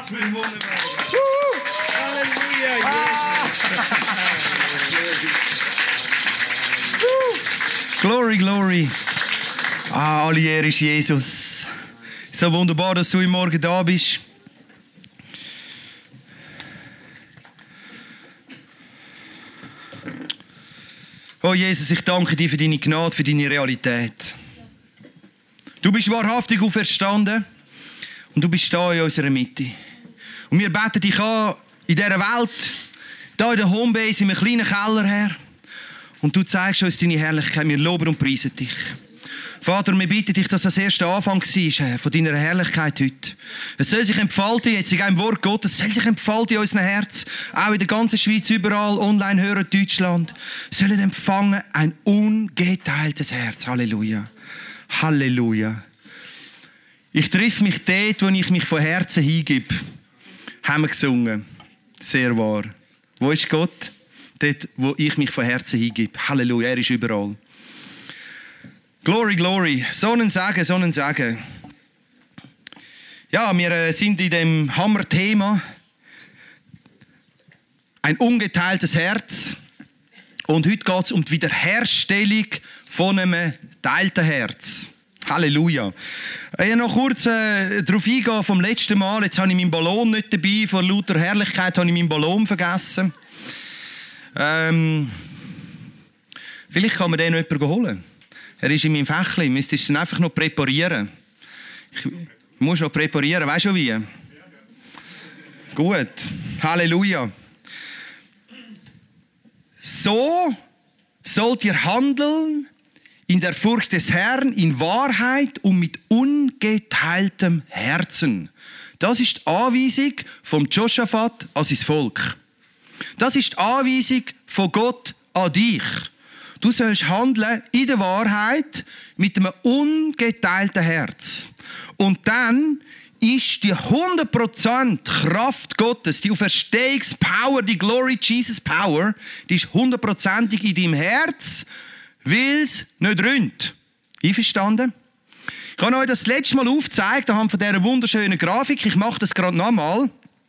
Was für ein wunderbarer Gott. Halleluja, Jesus. Glory, glory. Alle Ehre ist Jesus. So wunderbar, dass du heute Morgen da bist. Oh Jesus, ich danke dir für deine Gnade, für deine Realität. Du bist wahrhaftig auferstanden und du bist da in unserer Mitte. Und wir beten dich an in dieser Welt, da in der Homebase, in einem kleinen Keller her. Und du zeigst uns deine Herrlichkeit. Wir loben und preisen dich. Vater, wir bitten dich, dass das erste Anfang war, Herr, von deiner Herrlichkeit heute. Es soll sich entfalten, jetzt in einem Wort Gottes, es soll sich entfalten in unserem Herz. Auch in der ganzen Schweiz, überall, online hören, Deutschland. Sollen empfangen ein ungeteiltes Herz. Halleluja. Halleluja. Ich treffe mich dort, wo ich mich von Herzen hingebe. Haben wir gesungen. Sehr wahr. Wo ist Gott? Dort, wo ich mich von Herzen hingebe. Halleluja, er ist überall. Glory, glory. Sonnensagen, Sonnensagen. Ja, wir sind in dem Hammer-Thema. Ein ungeteiltes Herz. Und heute geht es um die Wiederherstellung von einem geteilten Herz. Halleluja. Ich noch kurz darauf eingehen vom letzten Mal. Jetzt habe ich meinen Ballon nicht dabei. Vor lauter Herrlichkeit habe ich meinen Ballon vergessen. Vielleicht kann man den noch jemand holen. Er ist in meinem Fächlein. Müsstest du ihn einfach noch präparieren. Ich muss noch präparieren. Weißt du wie? Gut. Halleluja. So sollt ihr handeln in der Furcht des Herrn, in Wahrheit und mit ungeteiltem Herzen. Das ist die Anweisung vom Josaphat an sein Volk. Das ist die Anweisung von Gott an dich. Du sollst handeln in der Wahrheit mit einem ungeteilten Herz. Und dann ist die 100% Kraft Gottes, die Auferstehungspower, die Glory Jesus Power, die ist 100%ig in deinem Herz, weil es nicht rinnt. Einverstanden? Ich habe euch das letzte Mal aufgezeigt, anhand von dieser wunderschönen Grafik. Ich mache das gerade nochmal.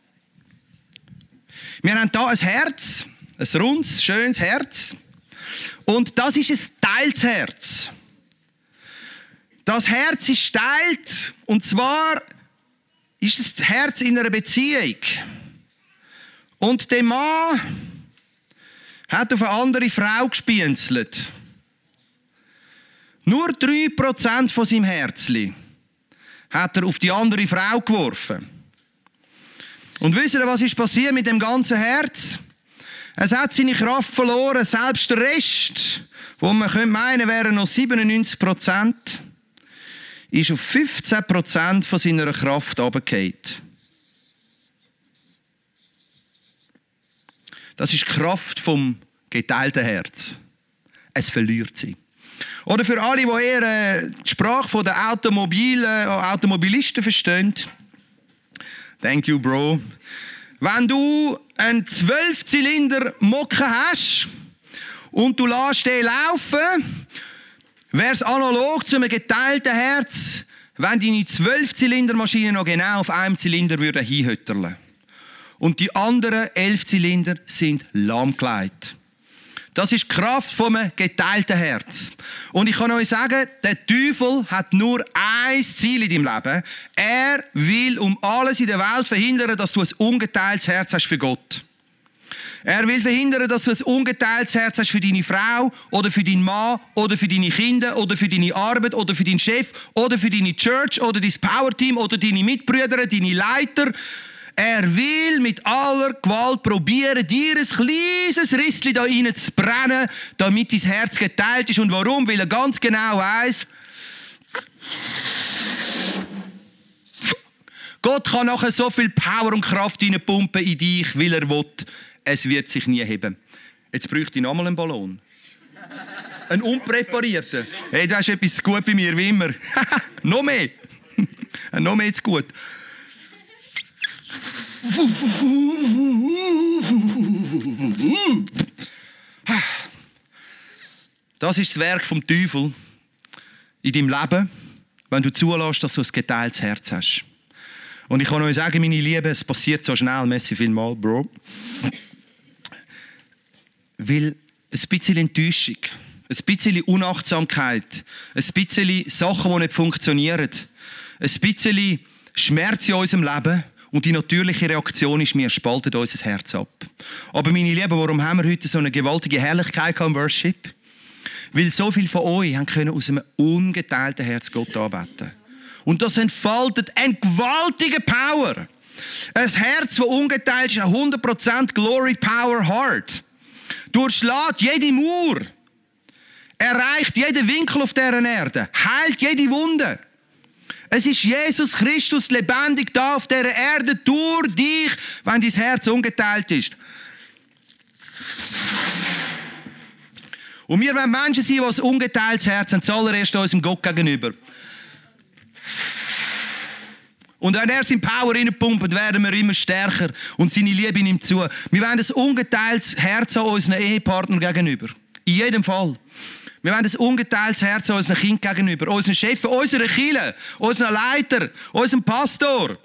Wir haben hier ein Herz, ein rundes, schönes Herz. Und das ist ein teiltes Herz. Das Herz ist teilt, und zwar ist das Herz in einer Beziehung. Und der Mann hat auf eine andere Frau gespienzelt. Nur 3% von seinem Herzli hat er auf die andere Frau geworfen. Und wisst ihr, was ist passiert mit dem ganzen Herz? Es hat seine Kraft verloren. Selbst der Rest, wo man meinen könnte, wären noch 97%, ist auf 15% von seiner Kraft runtergefallen. Das ist die Kraft vom geteilten Herz. Es verliert sie. Oder für alle, die eher die Sprache der Automobilisten verstehen. Thank you, Bro. Wenn du einen 12-Zylinder-Mocken hast und du lässt den laufen, wäre es analog zu einem geteilten Herz, wenn deine 12-Zylinder-Maschine noch genau auf einem Zylinder hinhötterle würde. Und die anderen 11 Zylinder sind lahmgelegt. Das ist die Kraft von einem geteilten Herz. Und ich kann euch sagen, der Teufel hat nur ein Ziel in deinem Leben. Er will um alles in der Welt verhindern, dass du ein ungeteiltes Herz hast für Gott. Er will verhindern, dass du ein ungeteiltes Herz hast für deine Frau oder für deinen Mann oder für deine Kinder oder für deine Arbeit oder für deinen Chef oder für deine Church oder dein Powerteam oder deine Mitbrüder, deine Leiter. Er will mit aller Gewalt probieren, dir ein kleines Rissli da rein zu brennen, damit dein Herz geteilt ist. Und warum? Weil er ganz genau weiss, Gott kann nachher so viel Power und Kraft reinpumpen in dich, weil er will. Es wird sich nie heben. Jetzt bräuchte ich nochmal einen Ballon. Einen unpräparierten. Hey, du hast etwas gut bei mir, wie immer. Noch mehr. Noch mehr zu gut. Das ist das Werk vom Teufel in deinem Leben, wenn du zulässt, dass du ein geteiltes Herz hast. Und ich kann euch sagen, meine Lieben, es passiert so schnell, merci vielmals, Bro. Weil ein bisschen Enttäuschung, ein bisschen Unachtsamkeit, ein bisschen Sachen, die nicht funktionieren, ein bisschen Schmerz in unserem Leben und die natürliche Reaktion ist, wir spalten unser Herz ab. Aber meine Lieben, warum haben wir heute so eine gewaltige Herrlichkeit im Worship? Weil so viele von euch haben können aus einem ungeteilten Herz Gott anbeten. Und das entfaltet eine gewaltige Power. Ein Herz, das ungeteilt ist, ein 100% Glory, Power, Heart. Durchschlägt jede Mauer. Erreicht jeden Winkel auf dieser Erde. Heilt jede Wunde. Es ist Jesus Christus lebendig da auf dieser Erde durch dich, wenn dein Herz ungeteilt ist. Und wir wollen Menschen sein, die ein ungeteiltes Herz haben, zuallererst unserem Gott gegenüber. Und wenn er seine Power reinpumpt, werden wir immer stärker und seine Liebe nimmt zu. Wir wollen ein ungeteiltes Herz an unseren Ehepartnern gegenüber. In jedem Fall. Wir wollen ein ungeteiltes Herz an unseren Kindern gegenüber, unseren Chefs, unseren Kirche, unseren Leiter, unserem Pastor.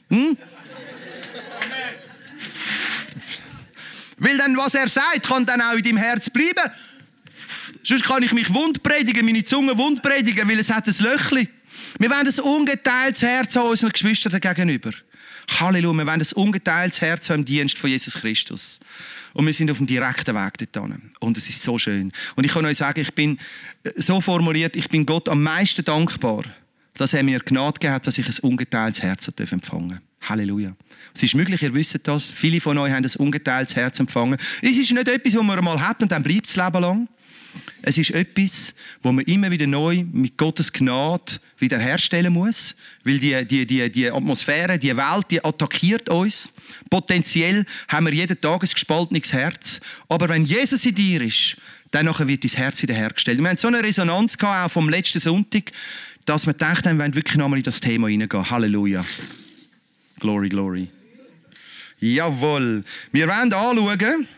Weil dann, was er sagt, kann dann auch in deinem Herz bleiben. Sonst kann ich mich wund predigen, meine Zunge wund predigen, weil es hat ein Löchli. Wir wollen ein ungeteiltes Herz an unseren Geschwistern gegenüber. Halleluja, wir wollen ein ungeteiltes Herz im Dienst von Jesus Christus. Und wir sind auf dem direkten Weg dorthin. Und es ist so schön. Und ich kann euch sagen, ich bin so formuliert, ich bin Gott am meisten dankbar, dass er mir Gnade gegeben hat, dass ich ein ungeteiltes Herz empfangen darf. Halleluja. Es ist möglich, ihr wisst das, viele von euch haben ein ungeteiltes Herz empfangen. Es ist nicht etwas, das man mal hat und dann bleibt das Leben lang. Es ist etwas, wo man immer wieder neu mit Gottes Gnade wiederherstellen muss, weil die Atmosphäre, die Welt, die attackiert uns. Potenziell haben wir jeden Tag ein gespaltenes Herz. Aber wenn Jesus in dir ist, dann wird dein Herz wiederhergestellt. Wir hatten so eine Resonanz gehabt, auch vom letzten Sonntag, dass wir gedacht haben, wir wollen wirklich nochmal in das Thema hineingehen. Halleluja. Glory, glory. Jawohl. Wir wollen anschauen,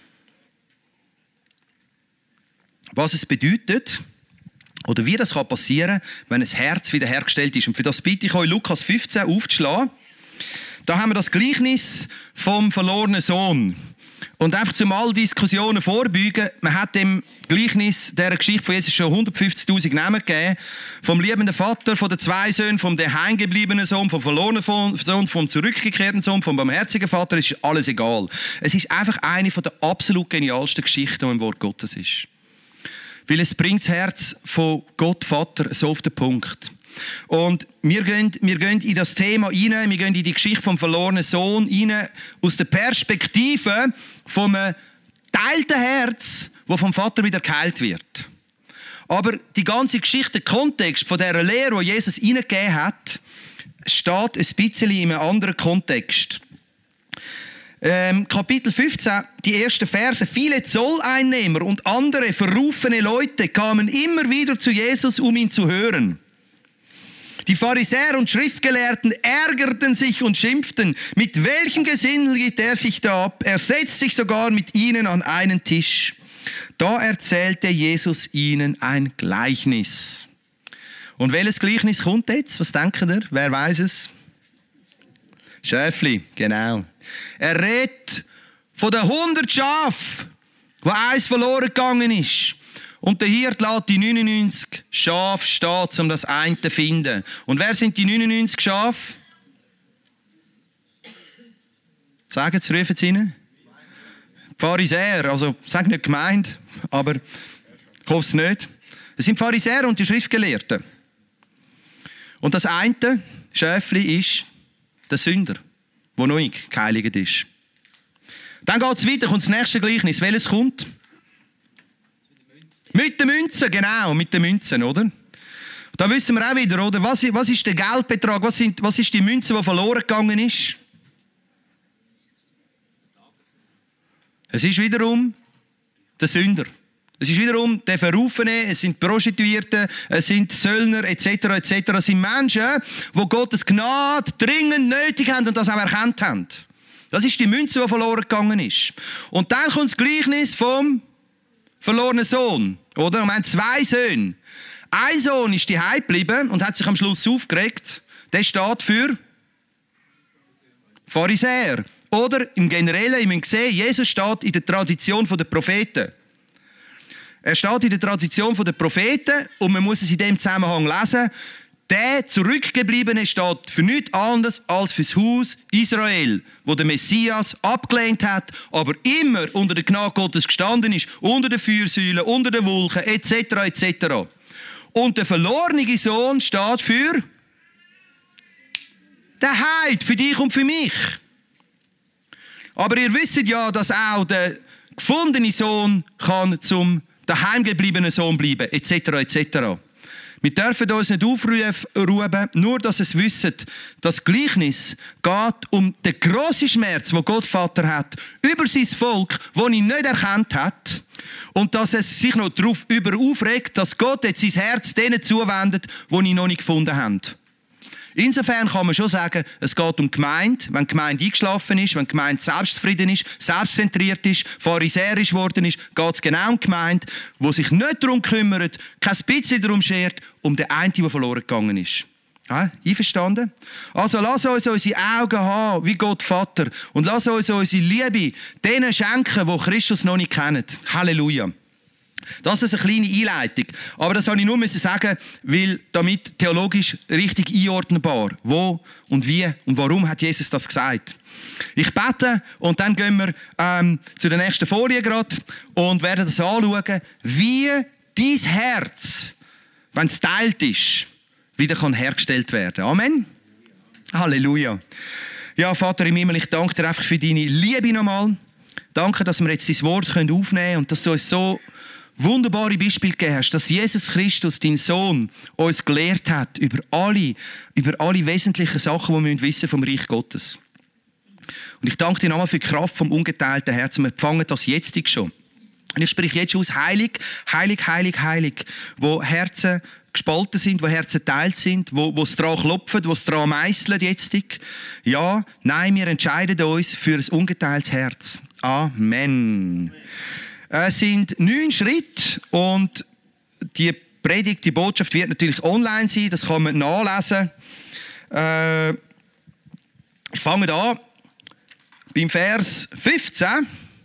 was es bedeutet oder wie das passieren kann, wenn ein Herz wiederhergestellt ist. Und für das bitte ich euch, Lukas 15 aufzuschlagen. Da haben wir das Gleichnis vom verlorenen Sohn. Und einfach zum all Diskussionen vorbeugen, man hat dem Gleichnis dieser Geschichte von Jesus schon 150'000 Namen gegeben. Vom liebenden Vater, von den 2 Söhnen, vom daheimgebliebenen Sohn, vom verlorenen Sohn, vom zurückgekehrten Sohn, vom barmherzigen Vater, es ist alles egal. Es ist einfach eine der absolut genialsten Geschichten, die im Wort Gottes ist. Weil es bringt das Herz von Gott Vater so auf den Punkt. Und wir gehen in das Thema rein, wir gehen in die Geschichte vom verlorenen Sohn rein, aus der Perspektive vom geteilten Herz, das vom Vater wieder geheilt wird. Aber die ganze Geschichte, der Kontext von dieser Lehre, die Jesus reingegeben hat, steht ein bisschen in einem anderen Kontext. Kapitel 15, die ersten Verse. Viele Zolleinnehmer und andere verrufene Leute kamen immer wieder zu Jesus, um ihn zu hören. Die Pharisäer und Schriftgelehrten ärgerten sich und schimpften. Mit welchem Gesindel geht er sich da ab? Er setzt sich sogar mit ihnen an einen Tisch. Da erzählte Jesus ihnen ein Gleichnis. Und welches Gleichnis kommt jetzt? Was denkt ihr? Wer weiß es? Schäfli, genau. Er redet von den 100 Schafen, wo eins verloren gegangen ist. Und der Hirt lässt die 99 Schafe stehen, um das eine zu finden. Und wer sind die 99 Schafe? Sagen Sie, rufen Sie ihnen. Pharisäer, also sag nicht gemeint, aber ich hoffe es nicht. Es sind Pharisäer und die Schriftgelehrten. Und das eine Schäfli ist der Sünder, der noch nicht geheiligt ist. Dann geht es weiter, kommt das nächste Gleichnis. Welches kommt? Mit den Münzen, genau, mit den Münzen, oder? Da wissen wir auch wieder, oder? Was ist der Geldbetrag? Was ist die Münze, die verloren gegangen ist? Es ist wiederum der Sünder. Es ist wiederum der Verrufene, es sind Prostituierte, es sind Zöllner etc. etc. Es sind Menschen, die Gottes Gnade dringend nötig haben und das auch erkannt haben. Das ist die Münze, die verloren gegangen ist. Und dann kommt das Gleichnis vom verlorenen Sohn. Oder? Und wir haben 2 Söhne. Ein Sohn ist daheim geblieben und hat sich am Schluss aufgeregt. Der steht für Pharisäer. Oder im Generellen, ihr müsst sehen, Jesus steht in der Tradition der Propheten. Er steht in der Tradition der Propheten und man muss es in dem Zusammenhang lesen. Der Zurückgebliebene steht für nichts anderes als fürs Haus Israel, wo der Messias abgelehnt hat, aber immer unter der Gnade Gottes gestanden ist, unter den Feuersäulen, unter den Wolken, etc., etc. Und der verlorene Sohn steht für der Heid, für dich und für mich. Aber ihr wisst ja, dass auch der gefundene Sohn kann zum daheimgebliebenen Sohn bleiben, etc., etc. Wir dürfen uns nicht aufrufen, nur dass es wissen, das Gleichnis geht um den grossen Schmerz, den Gott Vater hat, über sein Volk, das ihn nicht erkannt hat. Und dass es sich noch darauf aufregt, dass Gott jetzt sein Herz denen zuwendet, die ihn noch nicht gefunden haben. Insofern kann man schon sagen, es geht um die Gemeinde. Wenn die Gemeinde eingeschlafen ist, wenn die Gemeinde selbstzufrieden ist, selbstzentriert ist, pharisäisch geworden ist, geht es genau um die Gemeinde, die sich nicht darum kümmert, kein bisschen darum schert, um den einen, der verloren gegangen ist. Ja, einverstanden? Also lass uns unsere Augen haben, wie Gott Vater. Und lass uns unsere Liebe denen schenken, die Christus noch nicht kennen. Halleluja. Das ist eine kleine Einleitung. Aber das wollte ich nur sagen, weil damit theologisch richtig einordnbar. Wo und wie und warum hat Jesus das gesagt? Ich bete und dann gehen wir zu der nächsten Folie gerade und werden das anschauen, wie dein Herz, wenn es teilt ist, wieder hergestellt werden kann. Amen? Halleluja. Ja, Vater im Himmel, ich danke dir einfach für deine Liebe nochmal. Danke, dass wir jetzt dein Wort aufnehmen können und dass du uns so wunderbare Beispiele gegeben hast, dass Jesus Christus, dein Sohn, uns gelehrt hat über alle wesentlichen Sachen, die wir wissen vom Reich Gottes. Und ich danke dir nochmal für die Kraft vom ungeteilten Herzen. Wir empfangen das jetzt schon. Und ich spreche jetzt schon aus heilig, heilig, heilig, heilig, wo Herzen gespalten sind, wo Herzen geteilt sind, wo es dran klopfen, wo es dran meisseln jetzt. Ja, nein, wir entscheiden uns für ein ungeteiltes Herz. Amen. Es sind 9 Schritte und die Predigt, die Botschaft wird natürlich online sein, das kann man nachlesen. Ich fange an beim Vers 15,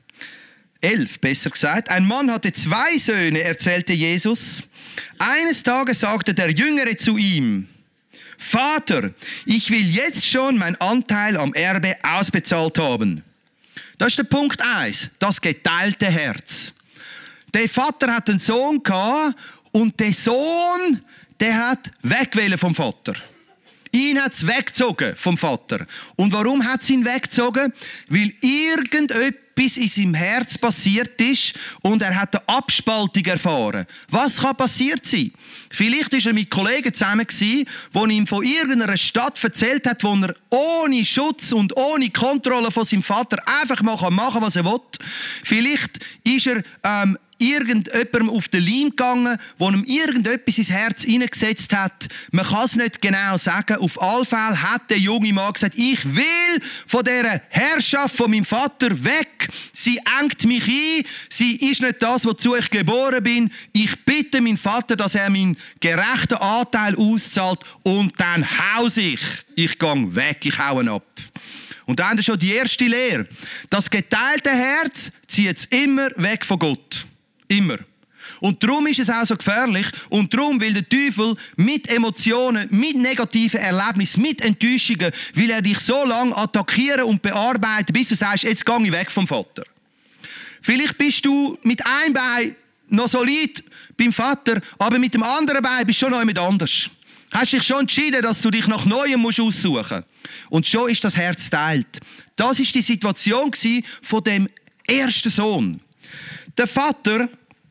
11 besser gesagt. Ein Mann hatte 2 Söhne, erzählte Jesus. Eines Tages sagte der Jüngere zu ihm: Vater, ich will jetzt schon meinen Anteil am Erbe ausbezahlt haben. Das ist der Punkt 1, das geteilte Herz. Der Vater hat einen Sohn gehabt und der Sohn, der hat wegwählen vom Vater. Ihn hat es weggezogen vom Vater. Und warum hat es ihn weggezogen? Weil irgendetwas in seinem Herz passiert ist und er hat eine Abspaltung erfahren. Was kann passiert sein? Vielleicht war er mit Kollegen zusammen, die ihm von irgendeiner Stadt erzählt hat, wo er ohne Schutz und ohne Kontrolle von seinem Vater einfach machen kann, was er will. Vielleicht ist er irgendjemandem auf den Leim gegangen, der ihm irgendetwas ins Herz hineingesetzt hat. Man kann es nicht genau sagen. Auf alle Fälle hat der junge Mann gesagt, ich will von dieser Herrschaft von meinem Vater weg. Sie engt mich ein. Sie ist nicht das, wozu ich geboren bin. Ich bitte meinen Vater, dass er meinen gerechten Anteil auszahlt und dann hause ich. Ich gehe weg, ich haue ab. Und dann ist schon die erste Lehre. Das geteilte Herz zieht es immer weg von Gott. Immer. Und darum ist es auch so gefährlich. Und darum will der Teufel mit Emotionen, mit negativen Erlebnissen, mit Enttäuschungen, will er dich so lange attackieren und bearbeiten, bis du sagst, jetzt gehe ich weg vom Vater. Vielleicht bist du mit einem Bein noch solid beim Vater, aber mit dem anderen Bein bist du schon noch jemand anders. Hast dich schon entschieden, dass du dich nach Neuem aussuchen musst. Und schon ist das Herz geteilt. Das war die Situation von dem ersten Sohn. Der Vater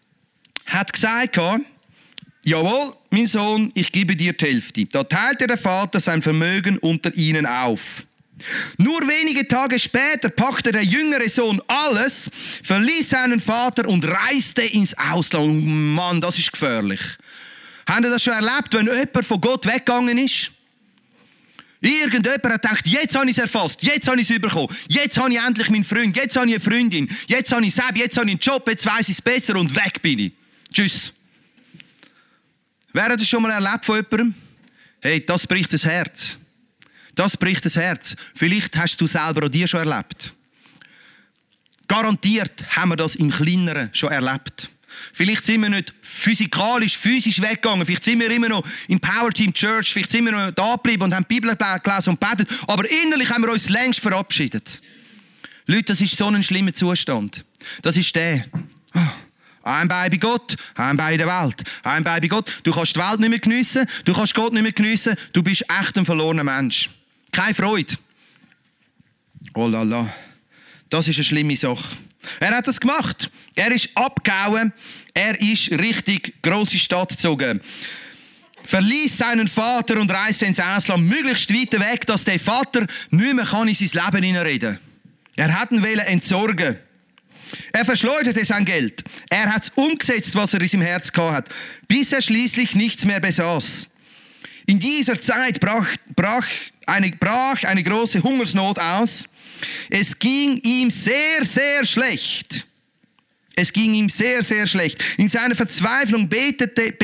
hat gesagt, jawohl, mein Sohn, ich gebe dir die Hälfte. Da teilte der Vater sein Vermögen unter ihnen auf. Nur wenige Tage später packte der jüngere Sohn alles, verließ seinen Vater und reiste ins Ausland. Oh Mann, das ist gefährlich. Habt ihr das schon erlebt, wenn jemand von Gott weggegangen ist? Irgendjemand hat gedacht, jetzt habe ich es erfasst, jetzt habe ich es bekommen, jetzt habe ich endlich meinen Freund, jetzt habe ich eine Freundin, jetzt habe ich Seb, jetzt habe ich einen Job, jetzt weiss ich es besser und weg bin ich. Tschüss. Wer hat das schon mal erlebt von jemandem? Hey, das bricht das Herz. Das bricht das Herz. Vielleicht hast du selber auch dir schon erlebt. Garantiert haben wir das im Kleineren schon erlebt. Vielleicht sind wir nicht physisch weggegangen. Vielleicht sind wir immer noch im Power Team Church. Vielleicht sind wir noch da geblieben und haben die Bibel gelesen und betet. Aber innerlich haben wir uns längst verabschiedet. Leute, das ist so ein schlimmer Zustand. Das ist der. Ein Bein bei Gott, ein Bein in der Welt. Ein Bein bei Gott. Du kannst die Welt nicht mehr geniessen, du kannst Gott nicht mehr geniessen. Du bist echt ein verlorener Mensch. Keine Freude. Oh la la. Das ist eine schlimme Sache. Er hat das gemacht. Er ist abgehauen. Er ist richtig grosse Stadt gezogen. Verließ seinen Vater und reiste ins Ausland, möglichst weit weg, dass der Vater nicht mehr in sein Leben hineinreden kann. Er hat ihn entsorgen. Er verschleuderte sein Geld. Er hat umgesetzt, was er in seinem Herz gehabt hat, bis er schließlich nichts mehr besaß. In dieser Zeit brach eine große Hungersnot aus. Es ging ihm sehr, sehr schlecht. Es ging ihm sehr, sehr schlecht. In seiner Verzweiflung bettelte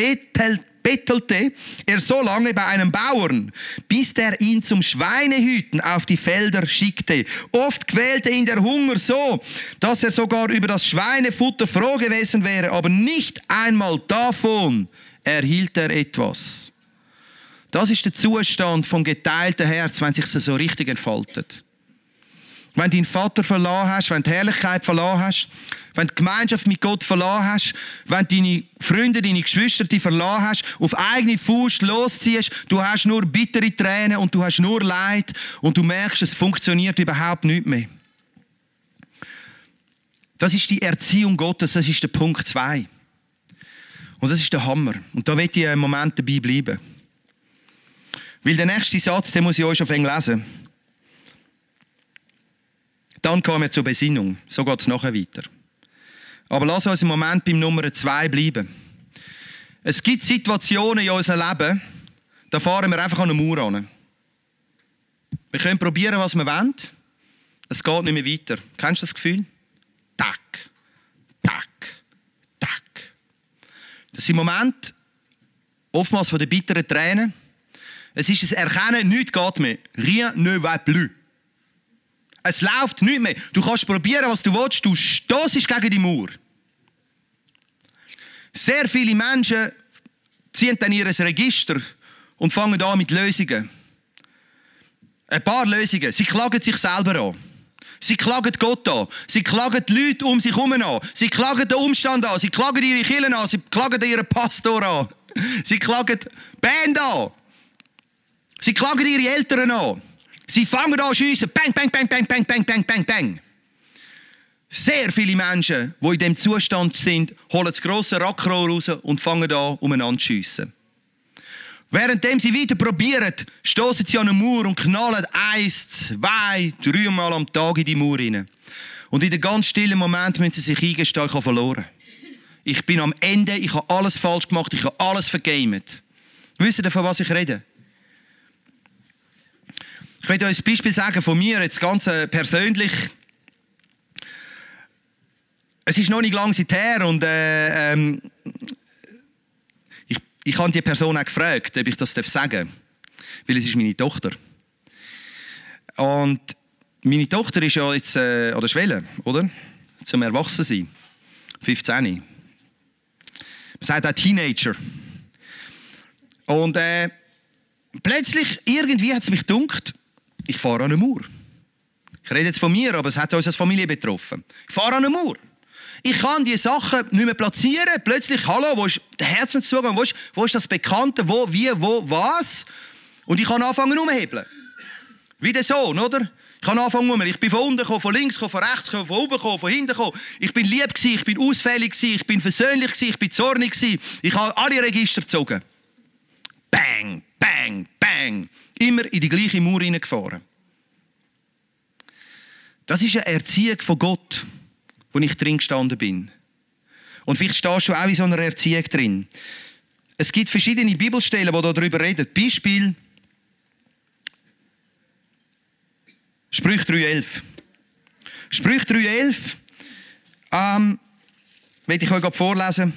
er so lange bei einem Bauern, bis der ihn zum Schweinehüten auf die Felder schickte. Oft quälte ihn der Hunger so, dass er sogar über das Schweinefutter froh gewesen wäre, aber nicht einmal davon erhielt er etwas. Das ist der Zustand vom geteilten Herz, wenn sich so richtig entfaltet. Wenn du deinen Vater verloren hast, wenn du die Herrlichkeit verloren hast, wenn du die Gemeinschaft mit Gott verloren hast, wenn du deine Freunde, deine Geschwister verloren hast, auf eigene Faust losziehst, du hast nur bittere Tränen und du hast nur Leid und du merkst, es funktioniert überhaupt nicht mehr. Das ist die Erziehung Gottes, das ist der Punkt 2. Und das ist der Hammer. Und da will ich einen Moment dabei bleiben. Weil der nächste Satz, den muss ich euch auf Englisch lesen. Dann kommen wir zur Besinnung. So geht es nachher weiter. Aber lass uns im Moment beim Nummer 2 bleiben. Es gibt Situationen in unserem Leben, da fahren wir einfach an eine Mauer an. Wir können probieren, was wir wollen. Es geht nicht mehr weiter. Kennst du das Gefühl? Tack, tack, tack. Das sind Momente, oftmals von den bitteren Tränen. Es ist ein Erkennen, nichts geht mehr. Rien ne va plus. Es läuft nicht mehr. Du kannst probieren, was du willst. Du stossest gegen die Mauer. Sehr viele Menschen ziehen dann ihr Register und fangen an mit Lösungen. Ein paar Lösungen. Sie klagen sich selber an. Sie klagen Gott an. Sie klagen die Leute um sich herum an. Sie klagen den Umstand an. Sie klagen ihre Kirchen an. Sie klagen ihren Pastor an. Sie klagen die Band an. Sie klagen ihre Eltern an. Sie fangen an zu schiessen. Bang, bang, bang, bang, bang, bang, bang, bang, bang. Sehr viele Menschen, die in diesem Zustand sind, holen das grosse Rackrohr raus und fangen an, umeinander zu schiessen. Währenddem sie weiter probieren, stossen sie an eine Mauer und knallen 1, 2, 3 Mal am Tag in die Mauer rein. Und in den ganz stillen Momenten müssen sie sich eingestehen, ich habe verloren. Ich bin am Ende, ich habe alles falsch gemacht, ich habe alles vergamet. Wisst ihr, von was ich rede? Ich möchte euch ein Beispiel sagen von mir, jetzt ganz persönlich. Es ist noch nicht lange her und ich habe die Person auch gefragt, ob ich das sagen darf. Weil es ist meine Tochter. Und meine Tochter ist ja jetzt an der Schwelle, oder? Zum Erwachsensein. 15. Man sagt auch Teenager. Und plötzlich, irgendwie hat es mich gedunkt, ich fahre an eine Mauer. Ich rede jetzt von mir, aber es hat uns als Familie betroffen. Ich fahre an eine Mauer. Ich kann diese Sachen nicht mehr platzieren. Plötzlich, hallo, wo ist der Herzenszugang? Wo ist das Bekannte? Wo, wie, wo, was? Und ich kann anfangen umhebeln. Wie der Sohn, oder? Ich kann anfangen umhebeln. Ich bin von unten gekommen, von links gekommen, von rechts gekommen, von oben gekommen, von hinten gekommen. Ich bin lieb gewesen, ich bin ausfällig gewesen, ich bin versöhnlich gewesen, ich bin zornig gewesen. Ich habe alle Register gezogen. Bang, bang, bang. Immer in die gleiche Mauer hineingefahren. Das ist eine Erziehung von Gott, wo ich drin gestanden bin. Und vielleicht stehst du auch in so einer Erziehung drin. Es gibt verschiedene Bibelstellen, die darüber reden. Beispiel Sprüche 3,11. Sprüche 3,11 werde ich euch gerade vorlesen.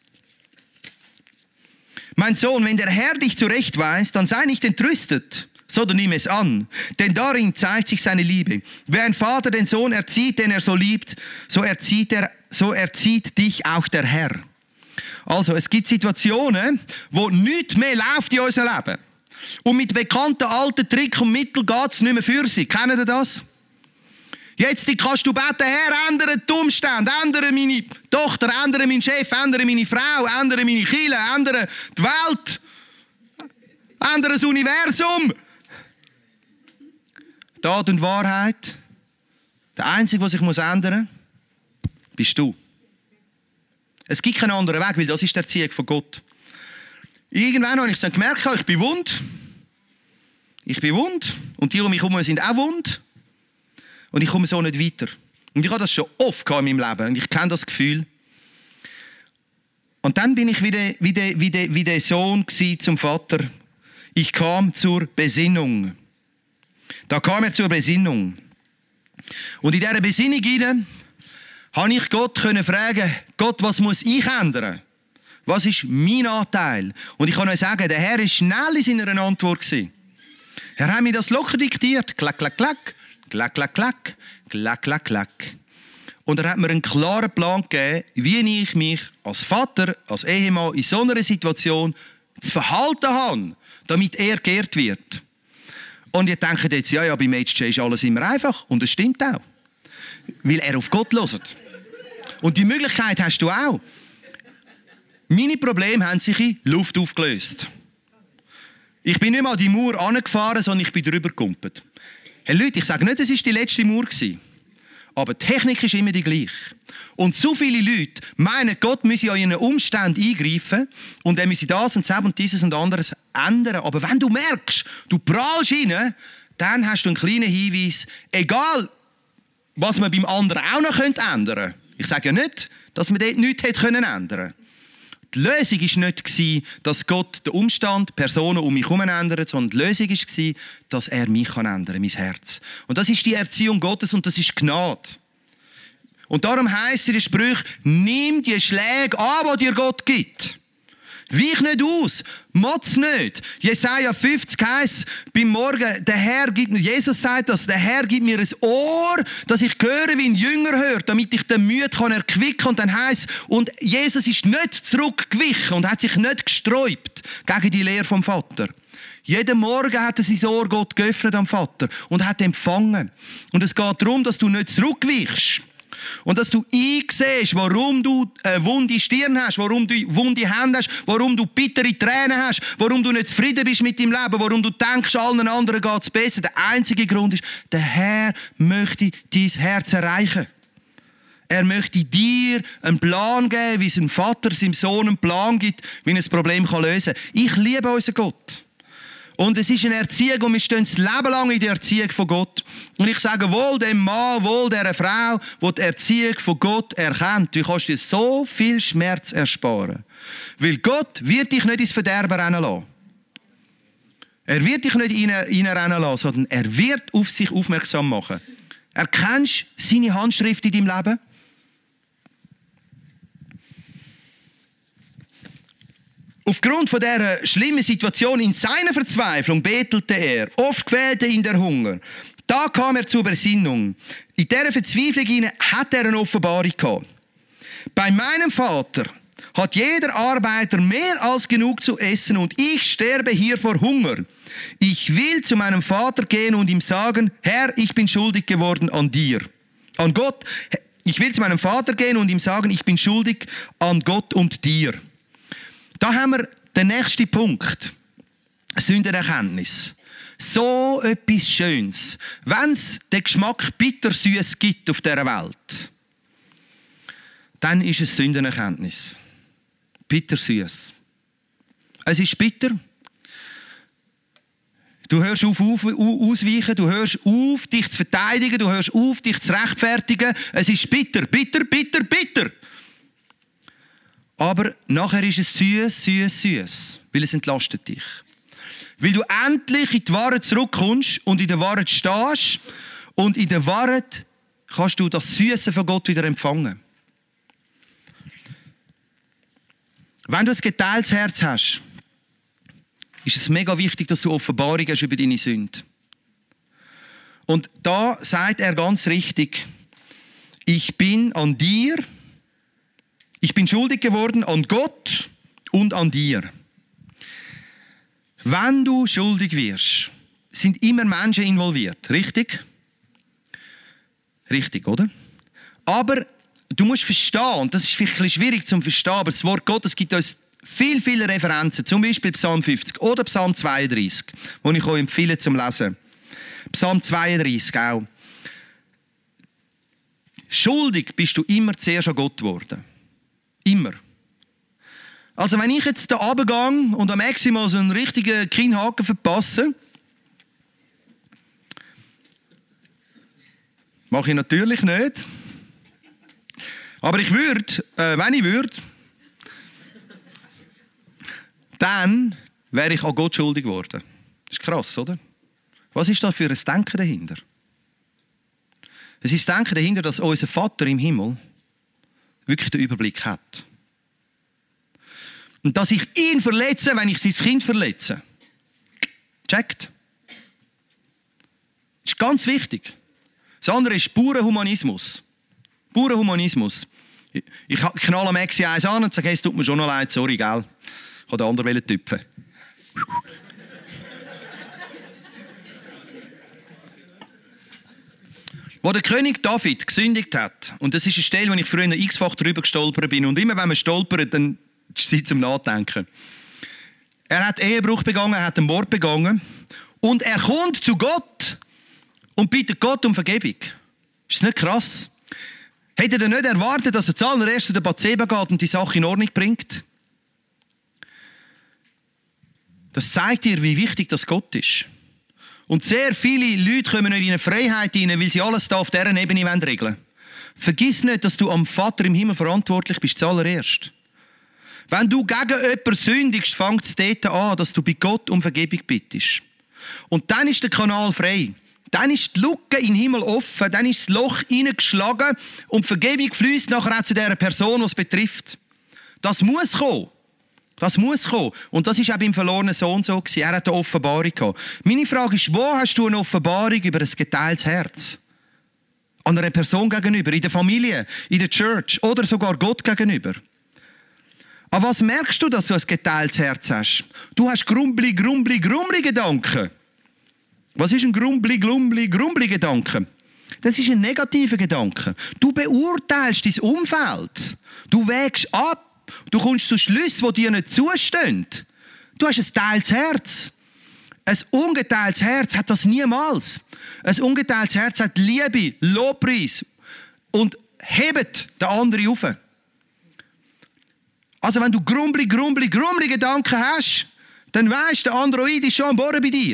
Mein Sohn, wenn der Herr dich zurechtweist, dann sei nicht entrüstet, sondern nimm es an. Denn darin zeigt sich seine Liebe. Wer ein Vater den Sohn erzieht, den er so liebt, so erzieht dich auch der Herr. Also, es gibt Situationen, wo nichts mehr läuft in unserem Leben. Und mit bekannten alten Tricks und Mitteln geht es nicht mehr für sie. Kennen Sie das? Jetzt kannst du beten, Herr, ändere die Umstände, ändere meine Tochter, ändere meinen Chef, ändere meine Frau, ändere meine Kirche, ändere die Welt, ändere das Universum. Tat und Wahrheit, der Einzige, der sich ändern muss, bist du. Es gibt keinen anderen Weg, weil das ist die Erziehung von Gott. Irgendwann habe ich dann gemerkt, ich bin wund. Ich bin wund. Und die um mich herum sind auch wund. Und ich komme so nicht weiter. Und ich habe das schon oft in meinem Leben. Und ich kenne das Gefühl. Und dann bin ich wie der Sohn zum Vater. Ich kam zur Besinnung. Da kam er zur Besinnung. Und in dieser Besinnung hinein habe ich Gott fragen, Gott, was muss ich ändern? Was ist mein Anteil? Und ich kann euch sagen, der Herr war schnell in seiner Antwort. Er hat mir das locker diktiert. Klack, klack, klack. Klack, klack, klack. Klack, klack, klack. Und er hat mir einen klaren Plan gegeben, wie ich mich als Vater, als Ehemann in so einer Situation zu verhalten habe, damit er geehrt wird. Und ihr denkt jetzt, ja, beim HJ ist alles immer einfach. Und es stimmt auch. Weil er auf Gott hört. Und die Möglichkeit hast du auch. Meine Probleme haben sich in Luft aufgelöst. Ich bin nicht mal an die Mauer angefahren, sondern ich bin drüber gekumpelt. Hey Leute, ich sage nicht, es war die letzte Mauer. Aber die Technik ist immer die gleiche. Und so viele Leute meinen, Gott müsse an ihren Umständen eingreifen und er müsse das und das und dieses und anderes ändern. Aber wenn du merkst, du prallst rein, dann hast du einen kleinen Hinweis, egal was man beim anderen auch noch ändern könnte. Ich sage ja nicht, dass man dort nichts hätte ändern können. Die Lösung war nicht, dass Gott den Umstand, Personen um mich herum ändert, sondern die Lösung war, dass er mich ändern kann, mein Herz. Und das ist die Erziehung Gottes und das ist Gnade. Und darum heisst es in den Sprüchen, nimm die Schläge an, die dir Gott gibt. Weich nicht aus, motz nicht. Jesaja 50 heisst beim Morgen, der Herr gibt mir, Jesus sagt das, der Herr gibt mir ein Ohr, dass ich höre, wie ein Jünger hört, damit ich den Müde erquicken kann. Und dann heisst und Jesus ist nicht zurückgewichen und hat sich nicht gesträubt gegen die Lehre vom Vater. Jeden Morgen hat er sein Ohr Gott geöffnet am Vater und hat empfangen. Und es geht darum, dass du nicht zurückwichst. Und dass du einsiehst, warum du eine wunde Stirn hast, warum du wunde Hände hast, warum du bittere Tränen hast, warum du nicht zufrieden bist mit deinem Leben, warum du denkst, allen anderen geht es besser. Der einzige Grund ist, der Herr möchte dein Herz erreichen. Er möchte dir einen Plan geben, wie sein Vater seinem Sohn einen Plan gibt, wie er ein Problem lösen kann. Ich liebe unseren Gott. Und es ist eine Erziehung und wir stehen das Leben lang in der Erziehung von Gott. Und ich sage wohl dem Mann, wohl der Frau, die Erziehung von Gott erkennt. Du kannst dir so viel Schmerz ersparen. Weil Gott wird dich nicht ins Verderben rennen lassen. Er wird dich nicht reinrennen lassen, sondern er wird auf sich aufmerksam machen. Erkennst du seine Handschrift in deinem Leben? Aufgrund von dieser schlimmen Situation in seiner Verzweiflung betelte er. Oft quälte ihn der Hunger. Da kam er zur Besinnung. In dieser Verzweiflung hat er eine Offenbarung gehabt. Bei meinem Vater hat jeder Arbeiter mehr als genug zu essen und ich sterbe hier vor Hunger. Ich will zu meinem Vater gehen und ihm sagen, Herr, ich bin schuldig geworden an dir. An Gott. Ich will zu meinem Vater gehen und ihm sagen, ich bin schuldig an Gott und dir. Da haben wir den nächsten Punkt. Sündenerkenntnis. So etwas Schönes. Wenn es den Geschmack bittersüß gibt auf dieser Welt, dann ist es Sündenerkenntnis. Bittersüß. Es ist bitter. Du hörst auf ausweichen, du hörst auf, dich zu verteidigen, du hörst auf, dich zu rechtfertigen. Es ist bitter, bitter, bitter, bitter. Aber nachher ist es süß, süß, süß, weil es entlastet dich. Weil du endlich in die Wahrheit zurückkommst und in der Wahrheit stehst und in der Wahrheit kannst du das Süße von Gott wieder empfangen. Wenn du ein geteiltes Herz hast, ist es mega wichtig, dass du Offenbarung hast über deine Sünde. Und da sagt er ganz richtig, ich bin schuldig geworden an Gott und an dir. Wenn du schuldig wirst, sind immer Menschen involviert, richtig? Richtig, oder? Aber du musst verstehen, und das ist vielleicht ein bisschen schwierig zu verstehen, aber das Wort Gottes gibt uns viele Referenzen, zum Beispiel Psalm 50 oder Psalm 32, den ich euch empfehle zum Lesen. Psalm 32 auch. Schuldig bist du immer zuerst an Gott geworden. Immer. Also wenn ich jetzt da runtergehe und am Maximal so einen richtigen Kinnhaken verpasse, mache ich natürlich nicht. Aber ich würde, wenn ich würde, dann wäre ich an Gott schuldig geworden. Das ist krass, oder? Was ist da für ein Denken dahinter? Es ist das Denken dahinter, dass unser Vater im Himmel wirklich den Überblick hat. Und dass ich ihn verletze, wenn ich sein Kind verletze. Checkt? Das ist ganz wichtig. Das andere ist purer Humanismus. Purer Humanismus. Ich knalle Maxi eins an und sage, hey, es tut mir schon noch leid, sorry, gell? Ich wollte den anderen tüpfen. Wo der König David gesündigt hat, und das ist eine Stelle, wo ich früher x-fach drüber gestolpert bin, und immer wenn man stolpert, dann ist es Zeit zum Nachdenken. Er hat Ehebruch begangen, er hat einen Mord begangen, und er kommt zu Gott und bittet Gott um Vergebung. Ist das nicht krass? Hätte er nicht erwartet, dass er zuallererst zu der Bathseba geht und die Sache in Ordnung bringt? Das zeigt dir, wie wichtig das Gott ist. Und sehr viele Leute kommen nicht in eine Freiheit hinein, weil sie alles da auf dieser Ebene regeln wollen. Vergiss nicht, dass du am Vater im Himmel verantwortlich bist, zuallererst. Wenn du gegen jemanden sündigst, fängt es dort an, dass du bei Gott um Vergebung bittest. Und dann ist der Kanal frei. Dann ist die Lücke im Himmel offen, dann ist das Loch hineingeschlagen und die Vergebung fließt nachher auch zu der Person, die es betrifft. Das muss kommen. Das muss kommen. Und das war auch beim verlorenen Sohn so. Er hat eine Offenbarung gehabt. Meine Frage ist, wo hast du eine Offenbarung über ein geteiltes Herz? An einer Person gegenüber, in der Familie, in der Church oder sogar Gott gegenüber. Aber was merkst du, dass du ein geteiltes Herz hast? Du hast grumbli Gedanken. Was ist ein grumbli Gedanke? Das ist ein negativer Gedanke. Du beurteilst dein Umfeld. Du wägst ab. Du kommst zu Schlüssen, die dir nicht zustehen. Du hast ein geteiltes Herz. Ein ungeteiltes Herz hat das niemals. Ein ungeteiltes Herz hat Liebe, Lobpreis und hebt den anderen auf. Also wenn du grumbli Gedanken hast, dann weisst der Android ist schon am Bohren bei dir.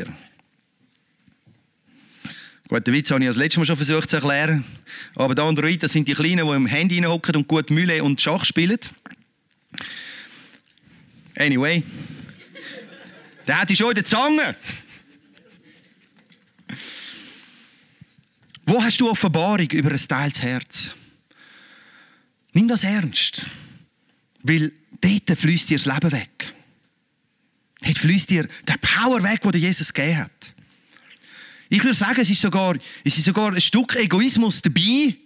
Gut, den Witz habe ich das letzte Mal schon versucht zu erklären. Aber die Android, das sind die Kleinen, die im Handy hocken und gut Mühle und Schach spielen. Anyway. Der hat schon in der Zange. Wo hast du Offenbarung über ein teiltes Herz? Nimm das ernst. Weil dort fließt dir das Leben weg. Dort fließt dir der Power weg, den Jesus gegeben hat. Ich würde sagen, es ist sogar ein Stück Egoismus dabei,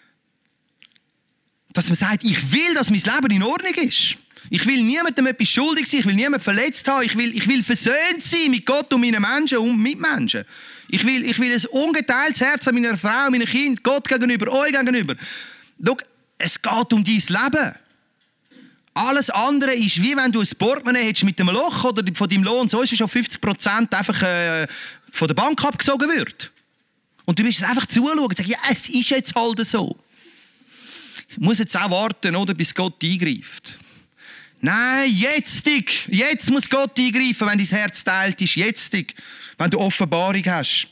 dass man sagt, ich will, dass mein Leben in Ordnung ist. Ich will niemandem etwas schuldig sein, ich will niemanden verletzt haben, ich will versöhnt sein mit Gott und meinen Menschen und Mitmenschen. Ich will ein ungeteiltes Herz an meiner Frau, meinen Kindern, Gott gegenüber, euch gegenüber. Schau, es geht um dein Leben. Alles andere ist, wie wenn du ein Portemonnaie hättest mit einem Loch oder von deinem Lohn, so ist es schon 50% einfach von der Bank abgesogen wird. Und du musst es einfach zuschauen und sagen, ja, es ist jetzt halt so. Ich muss jetzt auch warten, oder, bis Gott eingreift. Nein, jetzt muss Gott eingreifen, wenn dein Herz teilt ist. Jetzt, wenn du Offenbarung hast.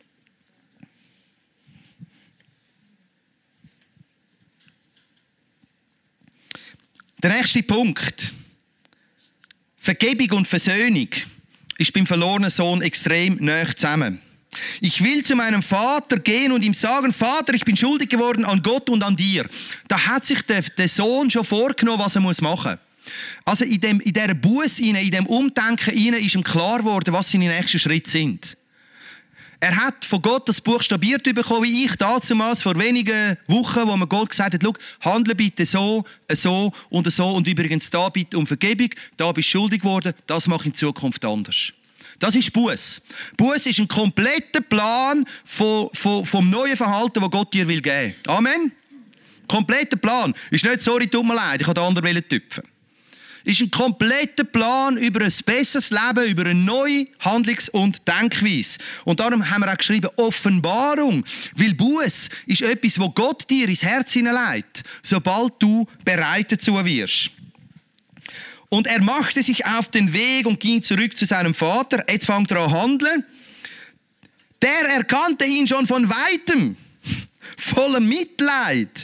Der nächste Punkt. Vergebung und Versöhnung ist beim verlorenen Sohn extrem nahe zusammen. Ich will zu meinem Vater gehen und ihm sagen, Vater, ich bin schuldig geworden an Gott und an dir. Da hat sich der Sohn schon vorgenommen, was er machen muss. Also in dieser Buße, in diesem Umdenken ist ihm klar geworden, was seine nächsten Schritte sind. Er hat von Gott das buchstabiert bekommen, wie ich damals vor wenigen Wochen, wo mir Gott gesagt hat, schau, handle bitte so und so und übrigens da bitte um Vergebung, da bist du schuldig geworden, das mache ich in Zukunft anders. Das ist Buß. Buß ist ein kompletter Plan vom neuen Verhalten, das Gott dir geben will. Amen? Kompletter Plan. Ist nicht, sorry, tut mir leid, ich wollte den anderen tüpfen. Ist ein kompletter Plan über ein besseres Leben, über eine neue Handlungs- und Denkweise. Und darum haben wir auch geschrieben, Offenbarung. Weil Buß ist etwas, wo Gott dir ins Herz hineinlegt, sobald du bereit dazu wirst. Und er machte sich auf den Weg und ging zurück zu seinem Vater. Jetzt fängt er an zu handeln. Der erkannte ihn schon von Weitem. Voller Mitleid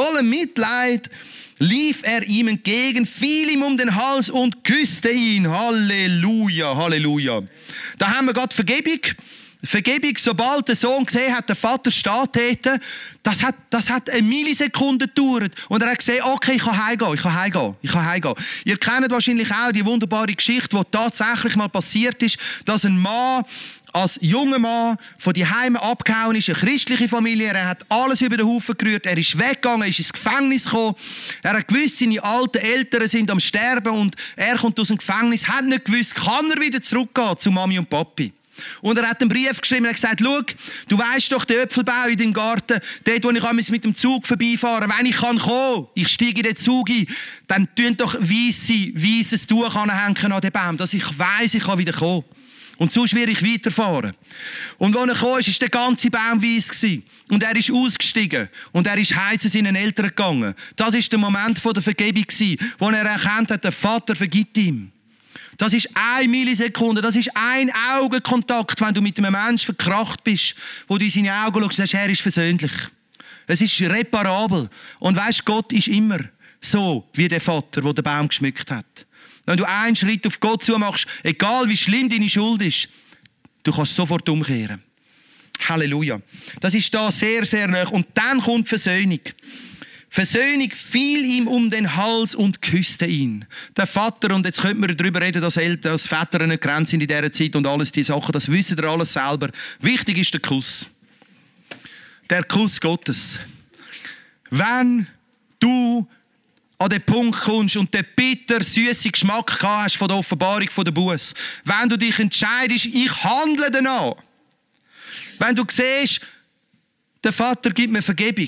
lief er ihm entgegen, fiel ihm um den Hals und küsste ihn. Halleluja, Halleluja. Da haben wir Gott Vergebung. Vergebung, sobald der Sohn gesehen hat, der Vater steht dort, das hat eine Millisekunde gedauert. Und er hat gesehen, okay, ich kann heimgehen. Ihr kennt wahrscheinlich auch die wunderbare Geschichte, die tatsächlich mal passiert ist, dass ein Mann, als junger Mann von die Heime abgehauen ist, eine christliche Familie, er hat alles über den Haufen gerührt, er ist weggegangen, ist ins Gefängnis gekommen, er hat gewusst, seine alten Eltern sind am Sterben und er kommt aus dem Gefängnis, hat nicht gewusst, kann er wieder zurückgehen zu Mami und Papi. Und er hat einen Brief geschrieben und hat gesagt, schau, du weisst doch den Äpfelbau in deinem Garten, dort, wo ich mit dem Zug vorbeifahren kann, wenn ich kommen kann, ich steige in den Zug ein, dann tun doch weisses Tuch anhängen an den Baum, dass ich weiss, ich kann wieder kommen. Und sonst werde ich weiterfahren. Und als er kam, war der ganze Baum weiss. Und er ist ausgestiegen. Und er ist heim zu seinen Eltern gegangen. Das war der Moment der Vergebung, wo er erkannt hat, der Vater vergibt ihm. Das ist 1 Millisekunde, das ist ein Augenkontakt, wenn du mit einem Menschen verkracht bist, wo du in seine Augen schaust und sagst, er ist versöhnlich. Es ist reparabel. Und weisst, Gott ist immer so wie der Vater, der den Baum geschmückt hat. Wenn du einen Schritt auf Gott zu machst, egal wie schlimm deine Schuld ist, du kannst sofort umkehren. Halleluja. Das ist da sehr, sehr nah. Und dann kommt Versöhnung. Versöhnung fiel ihm um den Hals und küsste ihn. Der Vater, und jetzt könnte man darüber reden, dass Väter eine Grenze sind in dieser Zeit und alles diese Sachen, das wissen ihr alles selber. Wichtig ist der Kuss. Der Kuss Gottes. Wenn du an den Punkt kommst und den bitter-süßen Geschmack hast von der Offenbarung von der Buße, wenn du dich entscheidest, ich handle danach, wenn du siehst, der Vater gibt mir Vergebung,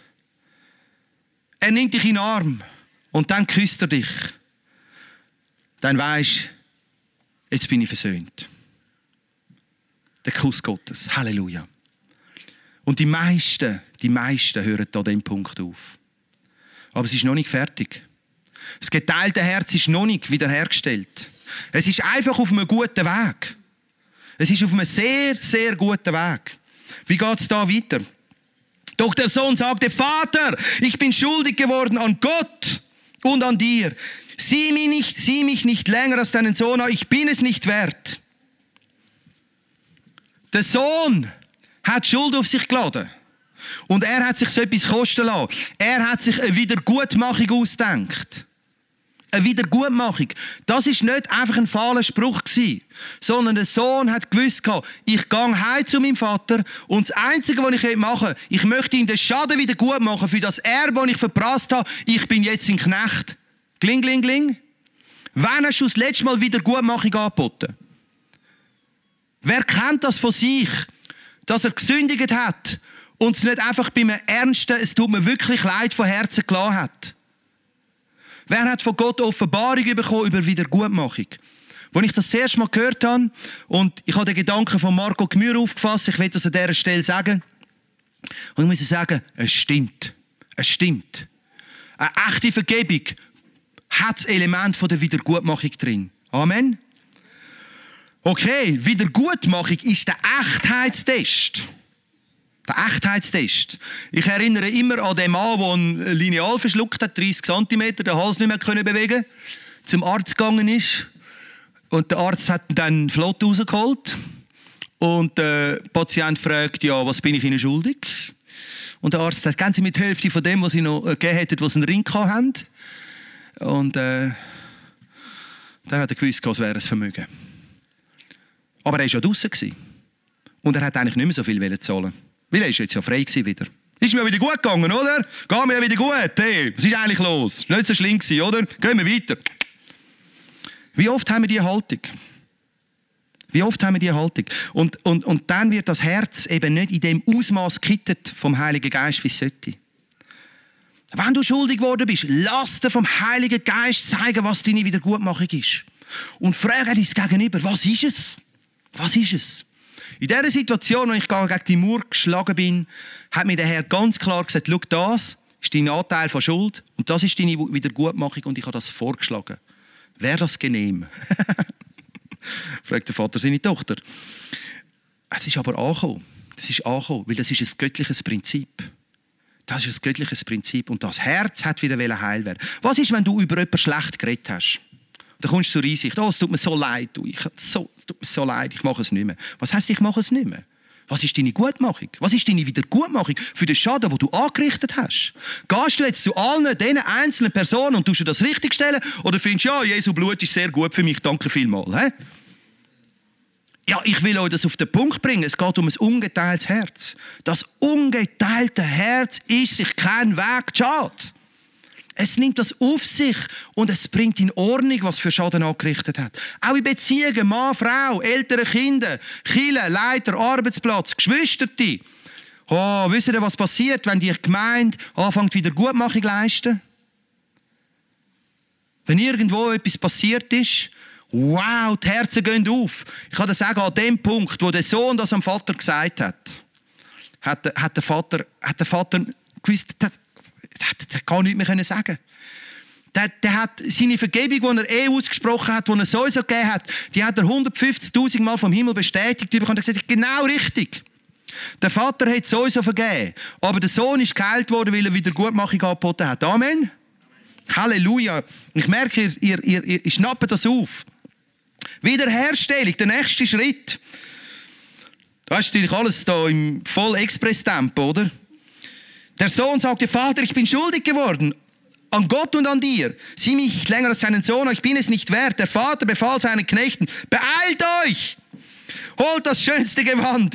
er nimmt dich in den Arm und dann küsst er dich. Dann weisst du, jetzt bin ich versöhnt. Der Kuss Gottes. Halleluja. Und die meisten hören an diesem Punkt auf. Aber es ist noch nicht fertig. Das geteilte Herz ist noch nicht wiederhergestellt. Es ist einfach auf einem guten Weg. Es ist auf einem sehr, sehr guten Weg. Wie geht es da weiter? Doch der Sohn sagte, Vater, ich bin schuldig geworden an Gott und an dir. Sieh mich nicht länger als deinen Sohn an, ich bin es nicht wert. Der Sohn hat Schuld auf sich geladen. Und er hat sich so etwas kosten lassen. Er hat sich eine Wiedergutmachung ausgedacht. Eine Wiedergutmachung. Das war nicht einfach ein fahler Spruch, sondern der Sohn hat gewusst, ich gehe heim zu meinem Vater und das Einzige, was ich machen will, ich möchte ihm den Schaden wieder gut machen für das Erbe, das ich verprasst habe. Ich bin jetzt ein Knecht. Kling, kling, kling. Wann hast du das letzte Mal Wiedergutmachung angeboten? Wer kennt das von sich, dass er gesündigt hat und es nicht einfach bei einem ernsten, es tut mir wirklich leid, von Herzen gelassen hat? Wer hat von Gott Offenbarung bekommen über Wiedergutmachung? Als ich das erste Mal gehört habe, und ich habe den Gedanken von Marco Gmür aufgefasst, ich will das an dieser Stelle sagen, und ich muss sagen, es stimmt. Es stimmt. Eine echte Vergebung hat das Element von der Wiedergutmachung drin. Amen. Okay, Wiedergutmachung ist der Echtheitstest. Der Echtheitstest. Ich erinnere immer an den Mann, der ein Lineal verschluckt hat, 30 cm, den Hals nicht mehr bewegen konnte, zum Arzt gegangen ist. Und der Arzt hat ihn dann flott rausgeholt. Und der Patient fragt, ja, was bin ich Ihnen schuldig? Und der Arzt sagt, geben Sie mir die Hälfte von dem, was Sie noch gegeben hätten, was Sie einen Ring hatten. Und Dann hat er gewusst, es wäre ein Vermögen. Aber er war ja draussen. Und er hat eigentlich nicht mehr so viel zahlen. Weil er ist jetzt ja frei wieder. Ist mir wieder gut gegangen, oder? Geht mir wieder gut. Hey, was ist eigentlich los? Ist nicht so schlimm gewesen, oder? Gehen wir weiter. Wie oft haben wir diese Haltung? Wie oft haben wir diese Haltung? Und dann wird das Herz eben nicht in dem Ausmaß gekittet vom Heiligen Geist, wie es sollte. Wenn du schuldig geworden bist, lass dir vom Heiligen Geist zeigen, was deine Wiedergutmachung ist. Und frage dein Gegenüber, was ist es? Was ist es? In dieser Situation, als ich gegen die Mauer geschlagen bin, hat mir der Herr ganz klar gesagt, schau, das ist dein Anteil von Schuld und das ist deine Wiedergutmachung und ich habe das vorgeschlagen. Wäre das genehm? Fragt der Vater seine Tochter. Es ist aber angekommen. Das ist angekommen, weil das ist ein göttliches Prinzip. Das ist ein göttliches Prinzip und das Herz hat wieder heil werden. Was ist, wenn du über jemanden schlecht geredet hast? Dann kommst du zur Einsicht, es tut mir so leid, tut mir so leid, ich mache es nicht mehr. Was heisst, ich mache es nicht mehr? Was ist deine Gutmachung? Was ist deine Wiedergutmachung für den Schaden, den du angerichtet hast? Gehst du jetzt zu allen diesen einzelnen Personen und tust du das richtig stellen? Oder findest du, ja, Jesu Blut ist sehr gut für mich, danke vielmals. He? Ja, ich will euch das auf den Punkt bringen. Es geht um ein ungeteiltes Herz. Das ungeteilte Herz ist sich kein Weg schade. Es nimmt das auf sich und es bringt in Ordnung, was für Schaden angerichtet hat. Auch in Beziehungen, Mann, Frau, ältere Kinder, Kirche, Leiter, Arbeitsplatz, Geschwisterte. Oh, wisst ihr, was passiert, wenn die Gemeinde anfängt, Wiedergutmachung zu leisten? Wenn irgendwo etwas passiert ist, wow, die Herzen gehen auf. Ich kann dir sagen, an dem Punkt, wo der Sohn das am Vater gesagt hat der Vater gewusst, der kann nichts mehr sagen. Der hat seine Vergebung, die er ausgesprochen hat, die er sowieso gegeben hat, die hat er 150'000 Mal vom Himmel bestätigt bekommen und gesagt, genau richtig. Der Vater hat sowieso vergeben, aber der Sohn ist geheilt worden, weil er Wiedergutmachung angeboten hat. Amen. Halleluja. Ich merke, ihr schnappt das auf. Wiederherstellung, der nächste Schritt. Das ist natürlich alles da im Voll-Express-Tempo, oder? Der Sohn sagte, Vater, ich bin schuldig geworden an Gott und an dir. Sieh mich nicht länger als seinen Sohn, ich bin es nicht wert. Der Vater befahl seinen Knechten, beeilt euch! Holt das schönste Gewand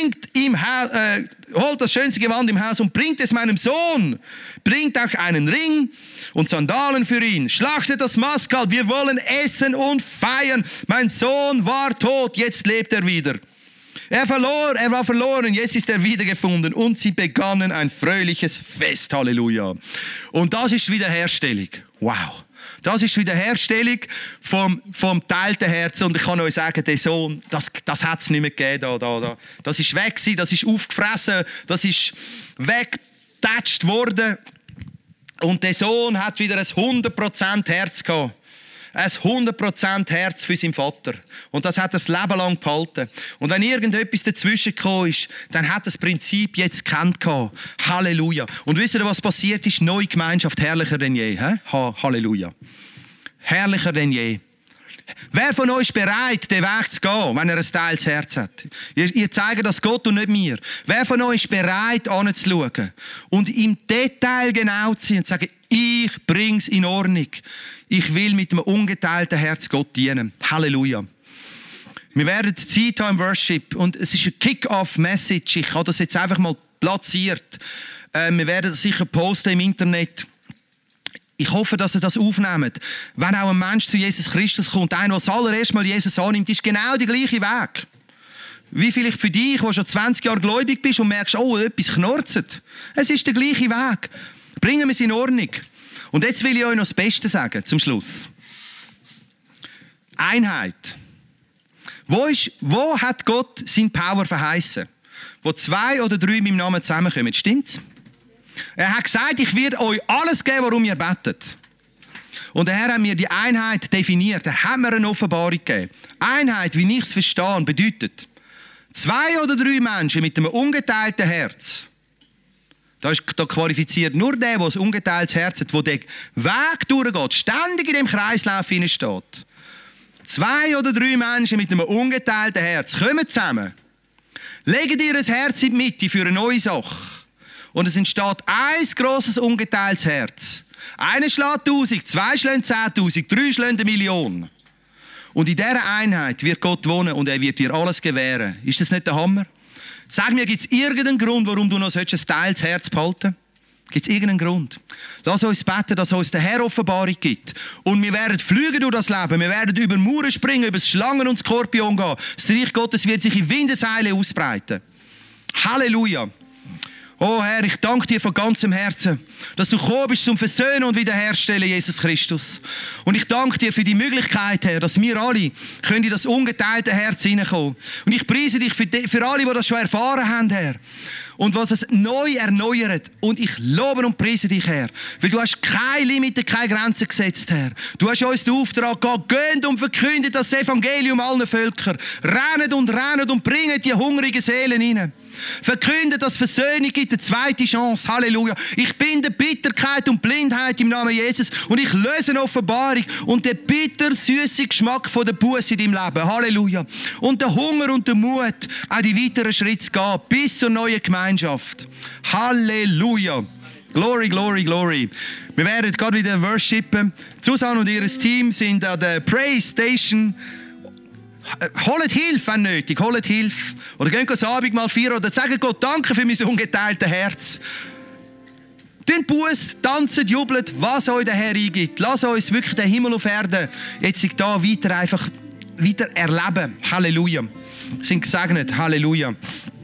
im Haus und bringt es meinem Sohn. Bringt auch einen Ring und Sandalen für ihn. Schlachtet das Mastkalb, wir wollen essen und feiern. Mein Sohn war tot, jetzt lebt er wieder. Er war verloren, jetzt ist er wiedergefunden. Und sie begannen ein fröhliches Fest. Halleluja. Und das ist Wiederherstellung. Wow. Das ist Wiederherstellung vom teilten Herzen. Und ich kann euch sagen, der Sohn, das hat es nicht mehr gegeben. Da. Das ist weg gewesen, das ist aufgefressen, das ist weggetatscht worden. Und der Sohn hat wieder ein 100% Herz gehabt. Ein 100% Herz für seinen Vater. Und das hat er das Leben lang behalten. Und wenn irgendetwas dazwischen gekommen ist, dann hat das Prinzip jetzt gekannt gehabt. Halleluja. Und wisst ihr, was passiert ist? Neue Gemeinschaft, herrlicher denn je. Halleluja. Herrlicher denn je. Wer von euch ist bereit, den Weg zu gehen, wenn er ein teils Herz hat? Ihr zeigt das Gott und nicht mir. Wer von euch ist bereit, anzuschauen und im Detail genau zu sein und zu sagen, ich bringe es in Ordnung. Ich will mit einem ungeteilten Herz Gott dienen. Halleluja. Wir werden Zeit haben im Worship und es ist eine Kick-Off-Message. Ich habe das jetzt einfach mal platziert. Wir werden das sicher posten im Internet. Ich hoffe, dass ihr das aufnehmt. Wenn auch ein Mensch zu Jesus Christus kommt, einer, der das allererste Mal Jesus annimmt, ist genau der gleiche Weg. Wie vielleicht für dich, der schon 20 Jahre gläubig bist und merkst, oh, etwas knurzt. Es ist der gleiche Weg. Bringen wir es in Ordnung. Und jetzt will ich euch noch das Beste sagen, zum Schluss. Einheit. Wo hat Gott sein Power verheißen? Wo 2 oder 3 in meinem Namen zusammenkommen, stimmt's? Er hat gesagt, ich werde euch alles geben, worum ihr betet. Und der Herr hat mir die Einheit definiert. Er hat mir eine Offenbarung gegeben. Einheit, wie ich es verstehe, bedeutet 2 oder 3 Menschen mit einem ungeteilten Herz. Da qualifiziert nur der ein ungeteiltes Herz hat, der den Weg durchgeht, ständig in dem Kreislauf hineinsteht. 2 oder 3 Menschen mit einem ungeteilten Herz kommen zusammen, legen ihr ein Herz in die Mitte für eine neue Sache. Und es entsteht ein grosses, ungeteiltes Herz. Einer schlägt 1000, 2 schlägt 10.000, 3 schlägt 1 Million. Und in dieser Einheit wird Gott wohnen und er wird dir alles gewähren. Ist das nicht der Hammer? Sag mir, gibt es irgendeinen Grund, warum du noch ein teils Herz behalten? Gibt es irgendeinen Grund? Lass uns beten, dass uns der Herr Offenbarung gibt. Und wir werden fliegen durch das Leben. Wir werden über Mauern springen, über Schlangen und Skorpion gehen. Das Reich Gottes wird sich in Windeseile ausbreiten. Halleluja. Oh Herr, ich danke dir von ganzem Herzen, dass du gekommen bist zum Versöhnen und Wiederherstellen, Jesus Christus. Und ich danke dir für die Möglichkeit, Herr, dass wir alle in das ungeteilte Herz hineinkommen. Und ich preise dich für alle, die das schon erfahren haben, Herr. Und was es neu erneuert. Und ich lobe und preise dich, Herr. Weil du hast keine Limite, keine Grenzen gesetzt, Herr. Du hast uns den Auftrag gegeben, geht und verkündet das Evangelium allen Völkern. Rennet und bringt die hungrigen Seelen hinein. Verkündet, dass Versöhnung gibt, eine zweite Chance. Halleluja. Ich bin der Bitterkeit und Blindheit im Namen Jesus und ich löse eine Offenbarung und den bitter-süßen Geschmack von der Buße in deinem Leben. Halleluja. Und der Hunger und der Mut, auch die weiteren Schritte zu gehen, bis zur neuen Gemeinschaft. Halleluja. Glory, glory, glory. Wir werden gerade wieder worshipen. Susanne und ihr Team sind an der Praise Station. Holt Hilfe, wenn nötig, holt Hilfe. Oder geht das Abendmahl feiern oder sagen Gott, danke für mein ungeteiltes Herz. Tun Buß, tanzen, jubelt, was euch der Herr eingibt. Lass uns wirklich den Himmel auf Erden jetzt da weiter erleben. Halleluja. Sind gesegnet. Halleluja.